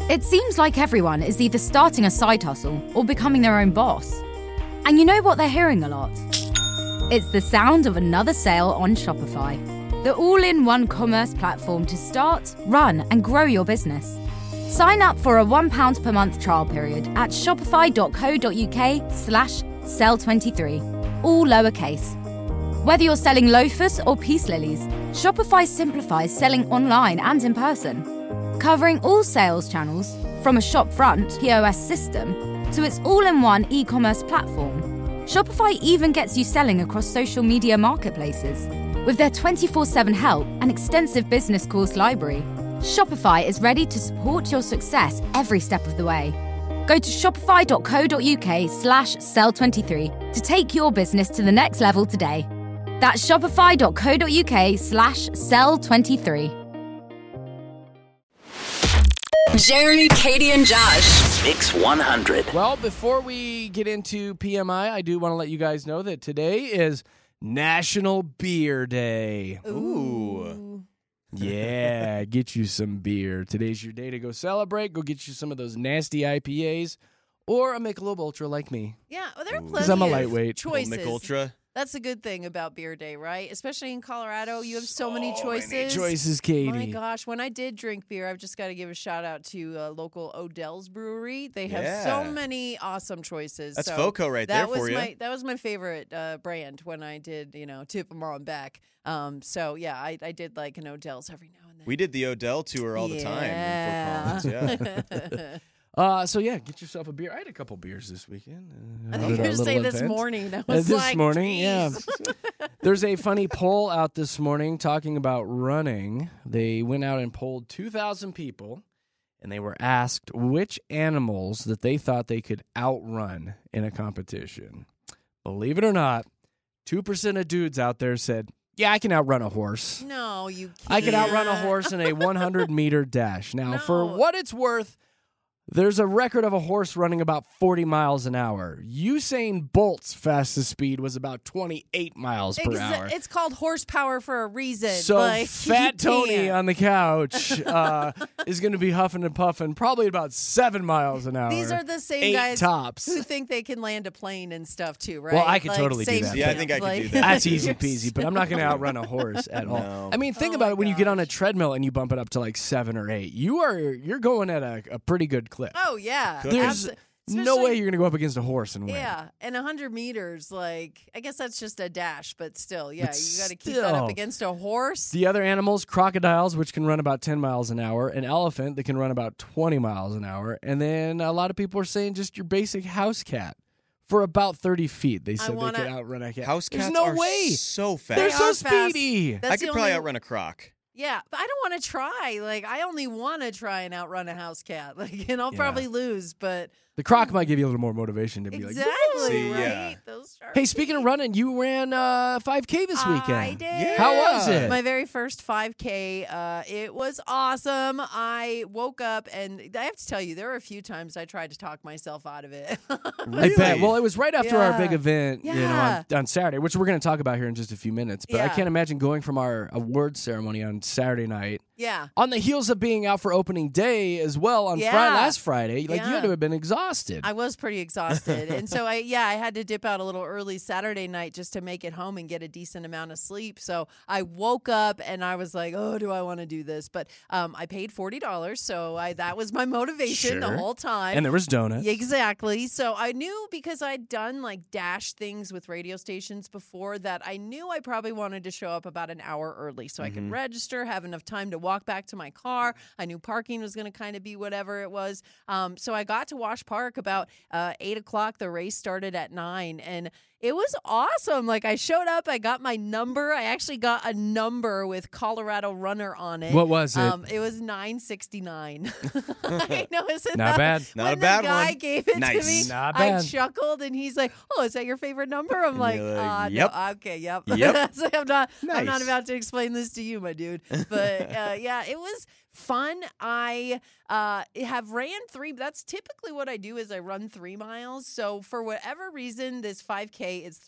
It seems like everyone is either starting a side hustle or becoming their own boss. And you know what they're hearing a lot? It's the sound of another sale on Shopify, the all-in-one commerce platform to start, run, and grow your business. Sign up for a £1 per month trial period at shopify.co.uk/sell23, all lowercase. Whether you're selling loafers or peace lilies, Shopify simplifies selling online and in person, covering all sales channels from a shopfront POS system to its all-in-one e-commerce platform. Shopify even gets you selling across social media marketplaces. With their 24/7 help and extensive business course library, Shopify is ready to support your success every step of the way. Go to shopify.co.uk/sell23 to take your business to the next level today. That's shopify.co.uk/sell23. Jeremy, Katie, and Josh. Mix 100. Well, before we get into PMI, I do want to let you guys know that today is National Beer Day. Ooh. Yeah, get you some beer. Today's your day to go celebrate. Go get you some of those nasty IPAs or a Michelob Ultra like me. Yeah, well, there are plenty 'Cause I'm a of lightweight. choices. Mick Ultra. That's a good thing about Beer Day, right? Especially in Colorado, you have so many choices. Many choices, Katie. My gosh, when I did drink beer, I've just got to give a shout out to local Odell's Brewery. They have so many awesome choices. That's so FOCO right there for you. That was my favorite brand when I did, tip them on back. So yeah, I did like an Odell's every now and then. We did the Odell tour all the time in Fort Collins. Yeah. So yeah, get yourself a beer. I had a couple beers this weekend. I think you were going to say this morning. I was this like, morning, yeah. geez. There's a funny poll out this morning talking about running. They went out and polled 2,000 people, and they were asked which animals that they thought they could outrun in a competition. Believe it or not, 2% of dudes out there said, yeah, I can outrun a horse. No, you can't. I can outrun a horse in a 100-meter dash. Now, for what it's worth, there's a record of a horse running about 40 miles an hour. Usain Bolt's fastest speed was about 28 miles per hour. It's called horsepower for a reason. So Fat Tony on the couch is going to be huffing and puffing probably about 7 miles an hour. These are the same guys tops. who think they can land a plane and stuff too, right? Well, I could totally do that. Yeah, I think I could do that. That's easy peasy, but I'm not going to outrun a horse at all. No. I mean, think about it. When you get on a treadmill and you bump it up to like 7 or 8, you're going at a pretty good clip. Oh, yeah. There's no way you're going to go up against a horse and win. Yeah, and 100 meters, I guess that's just a dash, but still, yeah, you got to keep that up against a horse. The other animals, crocodiles, which can run about 10 miles an hour, an elephant that can run about 20 miles an hour, and then a lot of people are saying just your basic house cat. For about 30 feet, they said they could outrun a cat. House cats There's no are way. so fast. They're so fast. speedy. I could probably outrun a croc. Yeah, but I don't want to try. I only want to try and outrun a house cat. And I'll probably lose, but... The croc might give you a little more motivation to be like, exactly, right? Yeah. Those are hey, speaking of running, you ran 5K this weekend. I did. Yeah. How was it? My very first 5K. It was awesome. I woke up, and I have to tell you, there were a few times I tried to talk myself out of it. I bet. Well, it was right after our big event, Yeah. on Saturday, which we're going to talk about here in just a few minutes. But I can't imagine going from our awards ceremony on Saturday night. Yeah. On the heels of being out for opening day as well on last Friday, you had to have been exhausted. I was pretty exhausted. And so I had to dip out a little early Saturday night just to make it home and get a decent amount of sleep. So I woke up and I was like, oh, do I want to do this? But I paid $40. So that was my motivation the whole time. And there was donuts. Exactly. So I knew, because I'd done dash things with radio stations before, that I knew I probably wanted to show up about an hour early so I could register, have enough time to walk back to my car. I knew parking was going to kind of be whatever it was. So I got to Wash Park about 8 o'clock. The race started at 9, and it was awesome. I showed up, I got my number. I actually got a number with Colorado Runner on it. What was it? It was 969. I know, isn't Not that bad. Not a when bad the guy one. gave it Nice. to me, Not I bad. chuckled, and he's like, "Oh, is that your favorite number?" I'm like, you're like, "No, okay, yep." Yep. So I'm not Nice. about to explain this to you, my dude. But yeah, it was fun. I have ran 3. That's typically what I do is I run 3 miles. So for whatever reason, this 5K is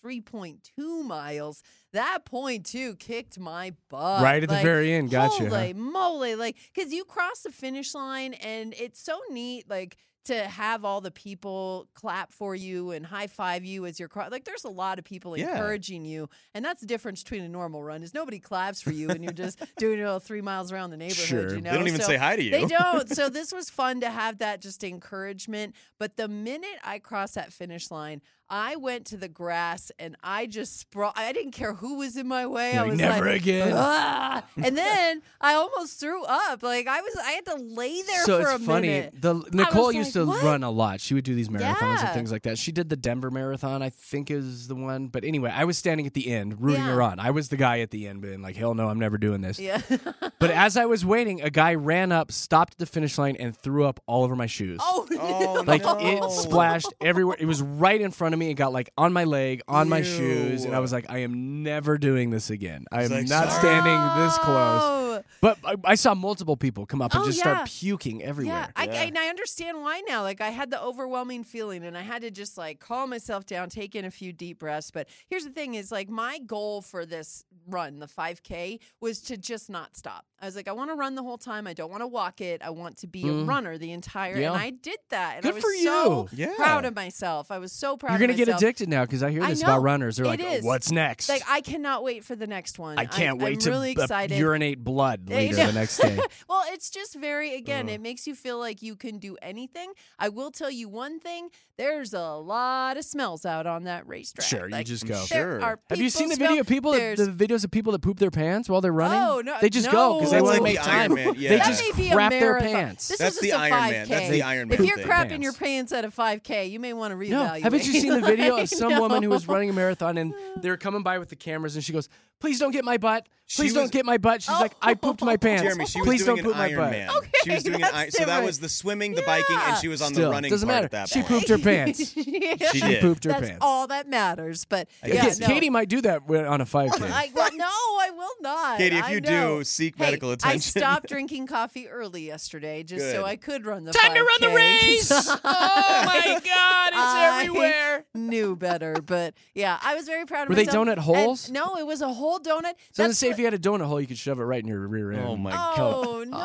3.2 miles. That 0.2 kicked my butt. Right at the very end. Gotcha. Holy moly. Like, because you cross the finish line and it's so neat, like, to have all the people clap for you and high five you as you're like, there's a lot of people encouraging you, and that's the difference between a normal run is nobody claps for you and you're just doing 3 miles around the neighborhood. Sure. You know? They don't even say hi to you. They don't. So this was fun to have that just encouragement. But the minute I crossed that finish line, I went to the grass and I just sprawled. I didn't care who was in my way. I was never like, again. "Ah!" And then I almost threw up. Like I had to lay there So for it's a funny. minute. Nicole was used like, to "What?" run a lot. She would do these marathons and Yeah. things like that. She did the Denver Marathon, I think is the one. But anyway, I was standing at the end rooting Yeah. her on. I was the guy at the end being like, hell no, I'm never doing this. Yeah. But as I was waiting, a guy ran up, stopped at the finish line, and threw up all over my shoes. Oh, Oh, Like no. it splashed everywhere. It was right in front of me. It got like on my leg, on my shoes, and I was like, I am never doing this again. I am like, not "Sorry." standing this close. Oh. But I saw multiple people come up and Oh, just yeah. start puking everywhere. Yeah, and I understand why now. Like, I had the overwhelming feeling, and I had to just, like, calm myself down, take in a few deep breaths. But here's the thing is, like, my goal for this run, the 5K, was to just not stop. I was like, I want to run the whole time. I don't want to walk it. I want to be a runner the entire Yeah. And I did that. And Good I was for so you. Yeah. proud of myself. I was so proud You're of going to get myself. addicted now because I hear I this know. about runners. They're It like, is. what's next? Like, I cannot wait for the next one. I can't wait I'm to really excited. urinate blood I later know. the next day. Well, it's just very, again, it makes you feel like you can do anything. I will tell you one thing. There's a lot of smells out on that racetrack. Sure, you Like, just go. there Sure. are Have you seen the people video of people, smell- the videos of people that poop their pants while they're running? Oh, no, They just go because they no. want to That's make like the time. Iron Man, yeah. They That just may be a crap their marathon. pants. This That's is the just a Iron Man. 5K. That's the Iron If Man you're thing. crapping your pants at a 5K, you may want to reevaluate. No, haven't you seen the video I of some know. woman who was running a marathon and they're coming by with the cameras and she goes, "Please don't get my butt. Please She don't was- get my butt." She's like, "I pooped my pants. Jeremy, she was Please doing don't an poop my Iron butt." Man. Okay, She was doing that's an Iron. So that different. was the swimming, the biking, and she was on Still, the running doesn't part matter. at that She point. pooped her pants. Yeah. She She did. pooped her That's pants. all that matters. But yeah, Yes, no. Katie might do that on a 5K. No, I will not. Katie, if I you know. do, seek Hey, medical I attention. stopped drinking coffee early yesterday just so Good. I could run the Time to run the 5K. race! Oh my God, it's I everywhere. Knew better, but yeah, I was very proud of Were they myself. donut holes? And no, it was a whole donut. So That's say what- if you had a donut hole, you could shove it right in your rear end. Oh my Oh no!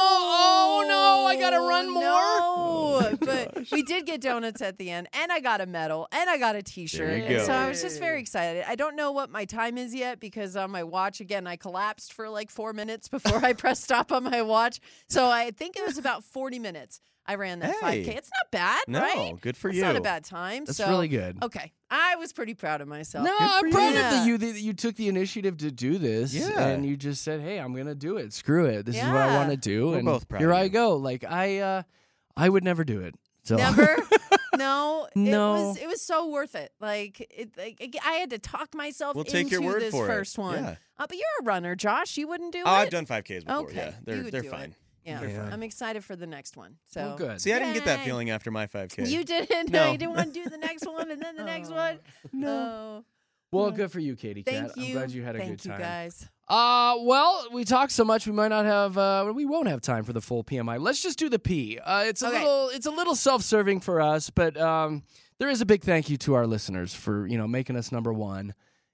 Oh, no, I gotta run more? No, but we did get donuts at the end, and I got a medal, and I got a T-shirt. There you And go. so I was just very excited. I don't know what my time is yet because on my watch again, I collapsed for like 4 minutes before I pressed stop on my watch. So I think it was about 40 minutes. I ran that Hey. 5K. It's not bad, No, right? good for It's you. not a bad time. That's so, really good. Okay, I was pretty proud of myself. No, Good I'm for proud you. of that you took the initiative to do this. Yeah. And you just said, "Hey, I'm gonna do it. Screw it. This is what I Yeah. want to do." We're and both proud here of I you. go. Like I would never do it. So Never. No, No. It was so worth it. Like I had to talk myself We'll into take your word this for it. first one. Yeah. But you're a runner, Josh. You wouldn't do Oh, it. I've done 5Ks before. Okay, Yeah, you would they're do it. fine. Yeah, They're fine. I'm excited for the next one. So Oh, good. See, I didn't get that Yay. feeling after my 5K. You didn't. No. You didn't want to do the next one and then the next one. No. Well, good for you, Katie Cat. Thank you. I'm glad you had a Thank good time. you guys. Well, we talked so much we might not have we won't have time for the full PMI. Let's just do the P. It's a Okay. little self-serving for us, but there is a big thank you to our listeners for, making us number one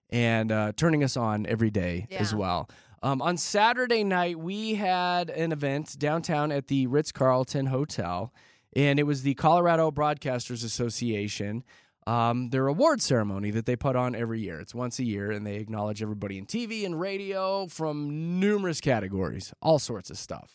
and turning us on every day as Yeah. well. On Saturday night, we had an event downtown at the Ritz-Carlton Hotel, and it was the Colorado Broadcasters Association, their award ceremony that they put on every year. It's once a year, and they acknowledge everybody in TV and radio from numerous categories, all sorts of stuff.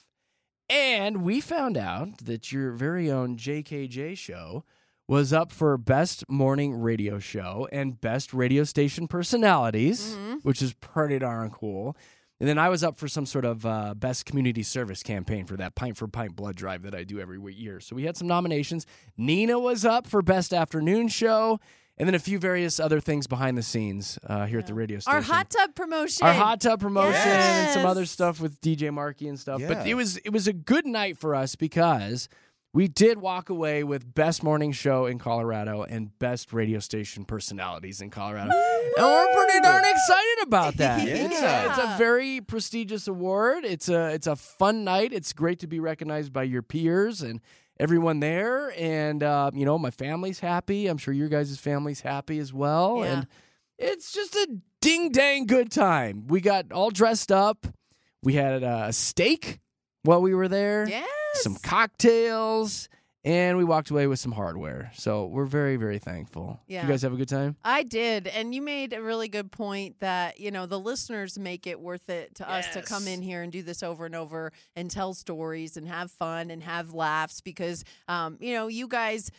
And we found out that your very own JKJ show was up for Best Morning Radio Show and Best Radio Station Personalities, which is pretty darn cool. And then I was up for some sort of Best Community Service campaign for that Pint for Pint blood drive that I do every year. So we had some nominations. Nina was up for Best Afternoon Show, and then a few various other things behind the scenes here at the radio station. Our hot tub promotion. Our hot tub promotion and some Yes. other stuff with DJ Markey and stuff. But Yeah. it was a good night for us because we did walk away with best morning show in Colorado and best radio station personalities in Colorado. And we're pretty darn excited about that. It's a very prestigious award. It's a fun night. It's great to be recognized by your peers and everyone there. And, my family's happy. I'm sure your guys' family's happy as well. Yeah. And it's just a ding-dang good time. We got all dressed up. We had a steak while we were there. Yes. Some cocktails. And we walked away with some hardware. So we're very, very thankful. Yeah. You guys have a good time? I did. And you made a really good point that, the listeners make it worth it to us to come in here and do this over and over and tell stories and have fun and have laughs because, you guys,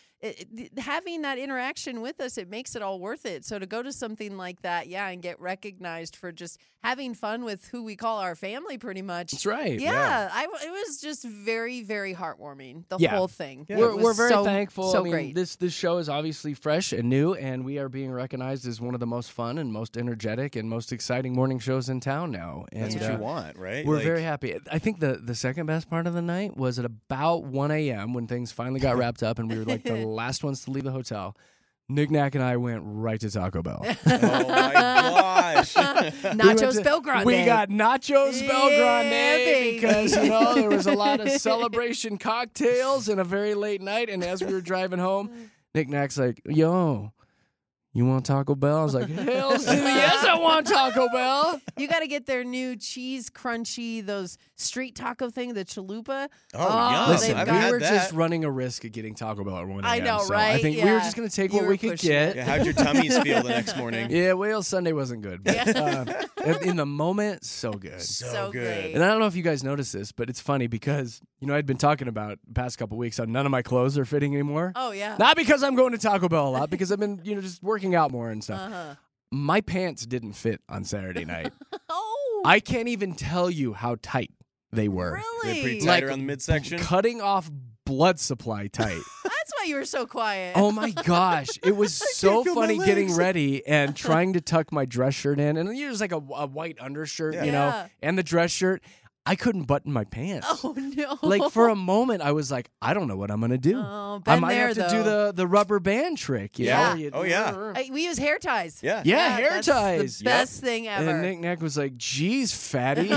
having that interaction with us, it makes it all worth it. So to go to something like that, and get recognized for just having fun with who we call our family pretty much. That's right. Yeah. It was just very, very heartwarming, the whole thing. Yeah. We're very thankful. So great. This show is obviously fresh and new, and we are being recognized as one of the most fun and most energetic and most exciting morning shows in town now. And That's what you want, right? We're very happy. I think the second best part of the night was at about 1 a.m. when things finally got wrapped up and we were like the last ones to leave the hotel. Nick Nack and I went right to Taco Bell. Oh my gosh. Nachos Belgrande. We got Nachos Belgrande baby. because, there was a lot of celebration cocktails and a very late night. And as we were driving home, Nick Nack's like, yo, you want Taco Bell? I was like, hell yes, I want Taco Bell. You got to get their new cheese crunchy, those street taco thing, the chalupa. Yum. Listen, I've we had were that. just running a risk of getting Taco Bell at 1 a.m. I know, so right? I think we were just going to take You what were we could pushing get. it. How'd your tummies feel the next morning? Yeah, Whale Sunday wasn't good. But, in the moment, so good. So great. And I don't know if you guys noticed this, but it's funny because, I'd been talking about the past couple weeks how none of my clothes are fitting anymore. Oh, yeah. Not because I'm going to Taco Bell a lot, because I've been, just working out more and stuff. Uh-huh. My pants didn't fit on Saturday night. Oh, I can't even tell you how tight they were. They're really? pretty tight around the midsection. Cutting off blood supply tight. That's why you were so quiet. Oh my gosh. It was so feel my funny getting legs. ready and trying to tuck my dress shirt in. And there's like a white undershirt, Yeah. and the dress shirt. I couldn't button my pants. Oh, no. Like for a moment, I was like, I don't know what I'm going to do. Oh, I been might there, have to do though. the rubber band trick. Yeah. Oh, yeah. We use hair ties. Yeah. Yeah, hair that's ties. the best thing ever. And Nick Nack was like, geez, fatty.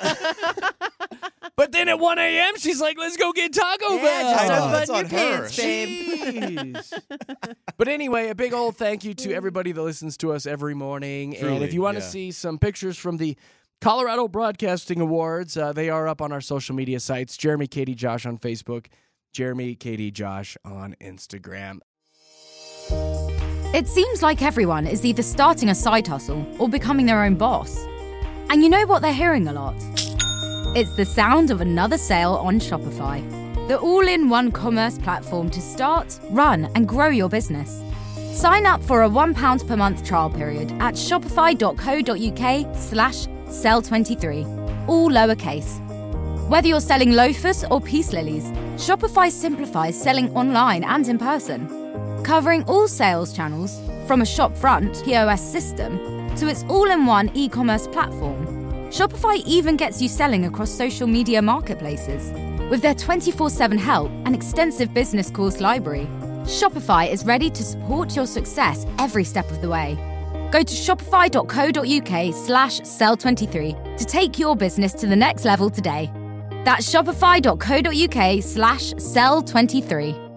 But then at 1 a.m., she's like, let's go get Taco Yeah, Bell. just I know, unbutton that's your on her. pants, babe. Jeez. But anyway, a big old thank you to everybody that listens to us every morning. And Truly, if you want to yeah. see some pictures from the Colorado Broadcasting Awards, they are up on our social media sites. Jeremy, Katie, Josh on Facebook. Jeremy, Katie, Josh on Instagram. It seems like everyone is either starting a side hustle or becoming their own boss. And you know what they're hearing a lot? It's the sound of another sale on Shopify, the all-in-one commerce platform to start, run, and grow your business. Sign up for a £1 per month trial period at shopify.co.uk/sell23, all lowercase. Whether you're selling loafers or peace lilies, Shopify simplifies selling online and in person, covering all sales channels from a shop front POS system to its all-in-one e-commerce platform. Shopify even gets you selling across social media marketplaces. With their 24/7 help and extensive business course library, Shopify is ready to support your success every step of the way. Go to shopify.co.uk/sell23 to take your business to the next level today. That's shopify.co.uk/sell23.